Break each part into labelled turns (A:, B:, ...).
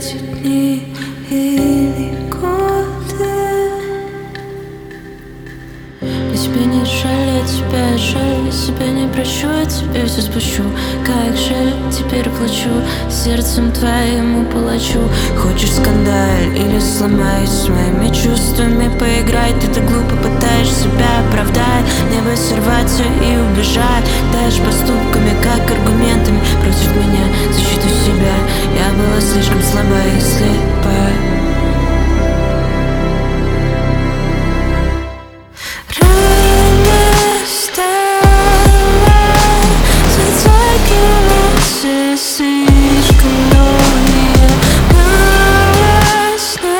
A: эти дни или годы. Мне тебя не жаль, я тебя жаль, себя не прощу, я тебе все спущу. Как жаль, теперь плачу, сердцем твоему палачу. Хочешь скандаль или сломаюсь с моими чувствами, поиграй. Ты так глупо пытаешься себя оправдать, мне бы сорваться и убежать. Дальше поступками, как аргументами против меня, защиту себя. Я была слишком слаба и слепа. Слишком многие глаза.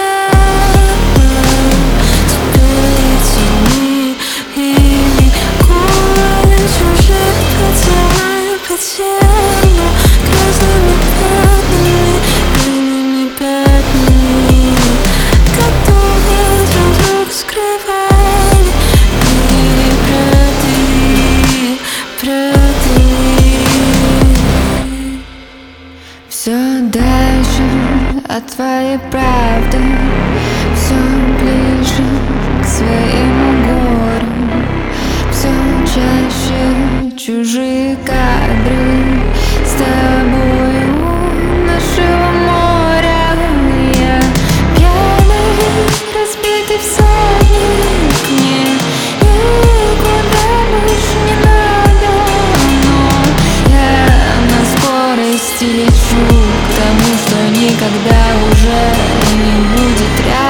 A: Теперь эти дни или годы чужих поцелуй по телу грязными пятнами, которые друг друга скрывали и продали. Все дальше от твоей правды, все ближе к своему гору, все чаще чужие кадры с тобой у нашего моря. Я пьяный, разбитый всадник, мне никуда больше не надо, но я на скорости лечу к тому, что никогда уже не будет рядом.